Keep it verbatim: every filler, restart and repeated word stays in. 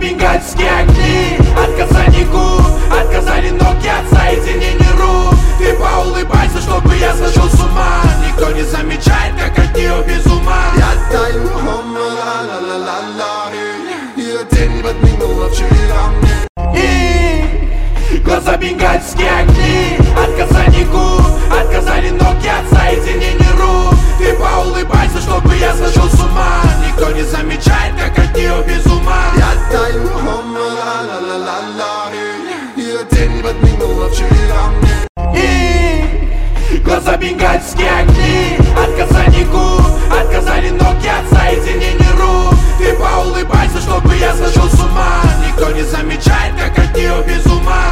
бенгальские огни, отказали губ, отказали ноги от соединения рук. Ты поулыбайся, чтобы я сошел с ума. Никто не замечает, как от нее без ума. Я таю, ла-ла-ла-ла-ла. Ее тень подмигнула вчера мне. И глаза бенгальские огни, отказали губ, отказали ноги от соединения рук. Ты поулыбайся, чтобы я сошел с ума. Никто не замечает, как от нее без ума. Я таю, ла-ла-ла-ла-ла. Ее тень подмигнула вчера мне. И глаза бенгальские огни, отказали губ, отказали ноги от соединения рук. Ты поулыбайся, чтобы я сошел с ума. Никто не замечает, как от нее без ума.